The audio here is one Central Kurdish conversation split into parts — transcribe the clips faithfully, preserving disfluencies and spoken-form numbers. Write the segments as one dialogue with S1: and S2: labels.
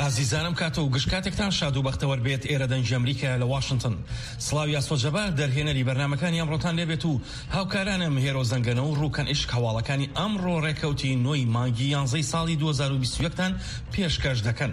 S1: ئازیزانم کاتە و گشت کاتێکتان شاد و بەختەوەر بێت ئێرە دەنج ئەمریکا لە واشنگتن. سڵاوی ئاسۆجەبار دەرهێنەری بەرنامەکانی ئەمڕۆتان لێبێت و هاوکارانم هێرۆ زەنگەنە و ڕووکەن عیشق هەواڵەکانی ئەمڕۆ ڕێکەوتی نۆی مانگی یانزەی ساڵی دوو هەزار و بیست و یەکتان پێشکەش دەکەن.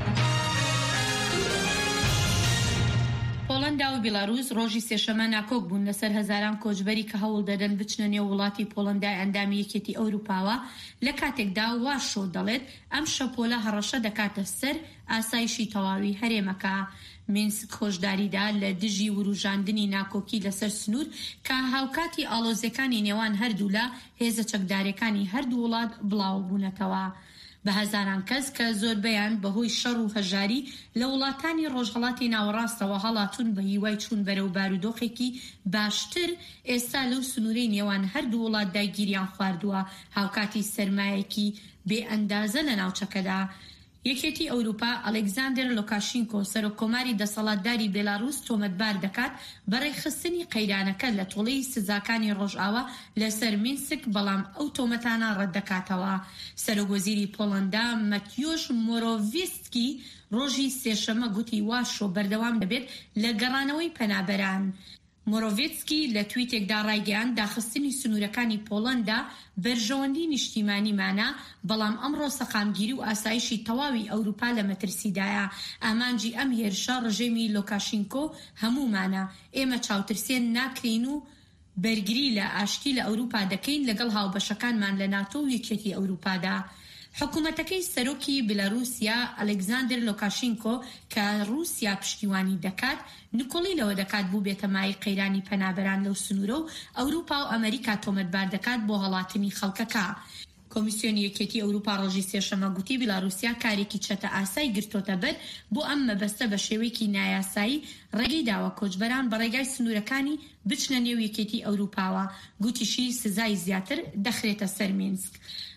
S2: پۆڵەندا و بیلاروس ڕۆژی سێشەمە ناکۆک بوون لەسەر هەزاران کۆچبەری کە هەوڵ دەدەن بچنە نێو وڵاتی پۆڵەندای ئەندامی یەکێتی ئەوروپاوە لە کاتێکدا واشۆ دەڵێت ئەم شەپۆلە هەڕەشە دەکاتە سەر ئاسایشی تەواوی هەرێمەکە. مینسک خۆشداریدا لە دژی وروژاندنی ناکۆکی لەسەر سنوور کە هاوکاتی ئاڵۆزیەکانی نێوان هەردوو لە هێزە چەکدارەکانی هەردوو وڵات بڵاو بوونەتەوە. بە هەزاران کەس کە زۆربەیان بەهۆی شەڕ و هەژاری لە وڵاتانی ڕۆژهەڵاتی ناوەڕاستەوە هەڵاتون بە هیوای چوون بەرەو بارودۆخێکی باشتر ئێستا لەو سنوورەی نێوان هەردوو وڵات داگیریان خواردووە هاوکاتی سەرمایەکی بێ ئەندازە لە ناوچەکەدا. یەکێتی ئەوروپا ئەلێکزاندەر لۆکاشینکۆ سەرۆکۆماری دەسەڵاتداری بێلاروس تۆمەتبار دەکات بەڕێخستنی قەیرانەکە لە تۆڵەی سزاکانی ڕۆژئاوا لەسەر مینسک، بەڵام ئەو تۆمەتانە ڕەت دەکاتەوە. سەرۆکوەزیری پۆڵەندا مەتیۆش مۆرۆڤیسکی ڕۆژی سێشەمە گوتی واشۆ بەردەوام دەبێت لە گەڕانەوەی پەنابەران. مۆرۆڤیسکی لە تویتێکدا ڕایگەیاند داخستنی سنوورەکانی پۆڵەندا بەرژەوەندی نیشتیمانیمانە، بەڵام ئەمڕۆ سەقامگیری و ئاسایشی تەواوی ئەوروپا لە مەترسیدایە. ئامانجی ئەم هێرشە ڕژێمی لۆکاشینکۆ هەمومانە. ئێمە چاوترسێن ناکرین و بەرگری لە ئاشتی لە ئەوروپا دەکەین لەگەڵ هاوبەشەکانمان لە ناتۆ و یەکێتی ئەوروپادا. حکوومەتەکەی سەرۆکی بێلاروسیا ئەلێکزاندەر لۆکاشینکۆ کە رووسیا پشتیوانی دەکات نکۆڵی لەوە دەکات بوو بێتە مای قەیرانی پەنابەران لەو سنوورە و ئەوروپا و ئەمریکا تۆمەتبار دەکات بۆ هەڵاتنی خەڵکەکە. کۆمیسیۆنی یەکێتی ئەوروپا ڕۆژی سێشەمە گوتی بیلاروسیا کارێکی چەتە ئاسایی گرتۆتە بەر بۆ ئەم مەبەستە بە شێوەیەکی نایاسایی ڕێگەی داوە کۆچبەران بە ڕێگای سنوورەکانی بچنە نێو یەکێتی ئەوروپاوە. گوتیشی سزای زیاتر دەخرێتە سەر مینسک.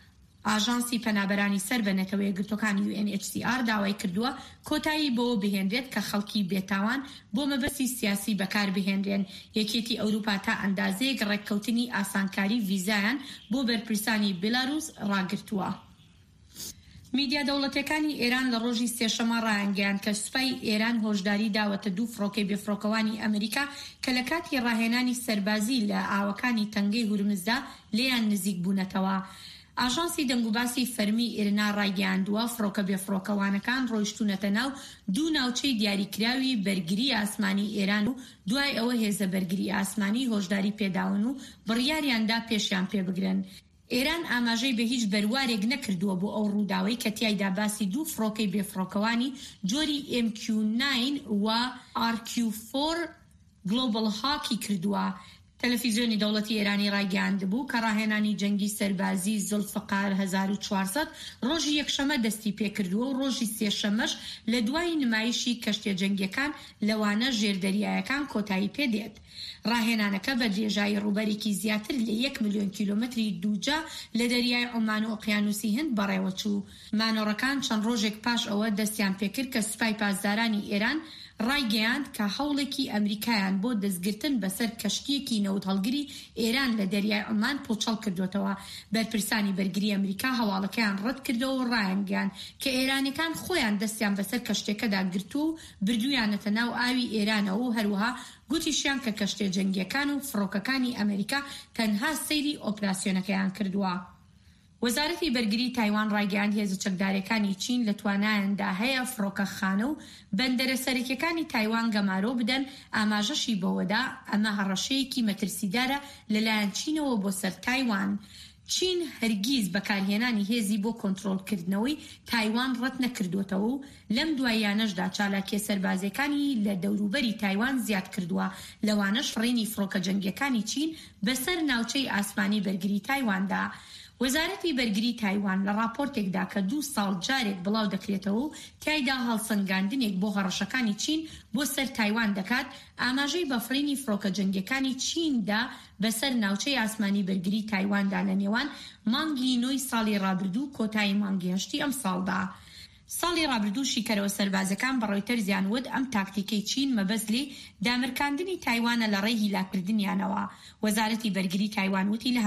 S2: ئاژانسی پەنابەرانی سەر بە نەتەوەی گرتوەکانی یو ئێن ئەیچ سی ئار داوای کردووە کۆتایی بۆ بهێنرێت کە خەڵکی بێتاوان بۆ مەبەستی سیاسی بەکار بهێنرێن. یەکێتی ئەوروپا تا ئەندازەیەک ڕێککەوتنی ئاسانکاری ڤیزایان بۆ بەرپرسانی بێلاروس ڕاگرتووە. میدیا دەوڵەتەکانی ئێران لە ڕۆژی سێشەمە ڕایانگەیاند کە سوپای ئێران هۆشداری داوەتە دوو فڕۆکەی بێفڕۆکەوانی ئەمریکا کە لە کاتی ڕاهێنانی سەربازی لە ئاوەکانی تەنگەی هورمزدا لێیان نزیک بوونەتەوە. ئاژانسی دەنگوباسی فەرمی ئێرنا ڕایگەیاندووە فڕۆکە بێفڕۆکەوانەکان ڕۆیشتونەتە ناو دوو ناوچەی دیاریکراوی بەرگری ئاسمانی ئێران و دوای ئەوە هێزە بەرگری ئاسمانی هۆشداری پێداون و بڕیاریاندا پێشیان پێبگرن. ئێران ئاماژەی بە هیچ بەروارێک نەکردووە بۆ ئەو ڕووداوەی کە تیایدا باسی دوو فڕۆکەی بێفڕۆکەوانی جۆری ئێم کیو ناین و ئار کیو فۆر گلۆبەڵ هاکی کردووە. تەلەڤیزیۆنی دەوڵەتی ئێرانی ڕایگەیاندبوو کە ڕاهێنانی جەنگی سەربازی زولفقار هەزار و چوارسەد ڕۆژی یەکشەمە دەستی پێکردووە و ڕۆژی سێشەمەش لە دوای نمایشی کەشتە جەنگیەکان لەوانە ژێردەریایەکان کۆتایی پێدێت. ڕاهێنانەکە بە درێژایی ڕووبەرێکی زیاتر لە یەک ملیۆن کیلۆمەتری دووجا لە دەریای عومان و ئۆقیانوسی هەند بەڕێوە چوو. مانۆڕەکان چەند ڕۆژێک پاش ئەوە دەستیان پێکرد کە سوپای پاسدارانی ئێران ڕایگەیاند کە هەوڵێکی ئەمریکایان بۆ دەستگرتن بەسەر کەشتیەکی نەوت هەڵگری ئێران لە دەریای عومان پۆچەڵ کردوێتەوە. بەرپرسانی بەرگری ئەمریکا هەواڵەکەیان ڕەت کردەوە و ڕایانگەیاند کە ئێرانیەکان خۆیان دەستیان بەسەر کەشتێکەدا گرتو و بردوویانەتە ناو ئاوی ئێرانەوە و هەروەها گوتیشیان کە کەشتێ جەنگیەکان و فڕۆکەکانی ئەمریکا تەنها سەیری ئۆپراسیۆنەکەیان کردووە. وەزارەتی بەرگری تایوان ڕایگەیاند هێزە چەکدارەکانی چین لە توانایاندا هەیە فڕۆکەخانە و بەندەرە سەرەکیەکانی تایوان گەمارۆ بدەن. ئاماژەشی بەوەدا ئەمە هەڕەشەیەکی مەترسیدارە لەلایەن چینەوە بۆ سەر تایوان. چین هەرگیز بەکارهێنانی هێزی بۆ کۆنتڕۆڵکردنەوەی تایوان ڕەت نەکردوێتەوە و لەم دواییانەشدا چالاکیە سەربازەکانی لە دەوروبەری تایوان زیاد کردووە. لەوانەش فڕینی فڕۆکە جەنگیەکانی چین بەسەر ناوچەی ئاسمانی بەرگری تایواندا. وەزارەتی بەرگری تایوان لە راپۆرتێکدا کە دوو ساڵ جارێک بڵاو دەکرێتەوە و تایدا هەڵسەنگاندنێک بۆ هەڕەشەکانی چین بۆ سەر تایوان دەکات، ئاماژەی بەفرینی فڕۆکە جەنگیەکانی چیندا بەسەر ناوچەی ئاسمانی بەرگری تایواندا لە نێوان مانگی نۆی ساڵی ڕابردوو کۆتایی مانگی هەشتی ئەم ساڵدا. ساڵی ڕابردوو شیکەرەوە سەربازەکان بە ڕۆیتەرز یانوت ئەم تاکتیکەی چین مەبەستی دامرکاندنی تایوانە لە ڕێی هیلاکردنیانەوە. وەزارەتی بەرگری تایوان وتی لە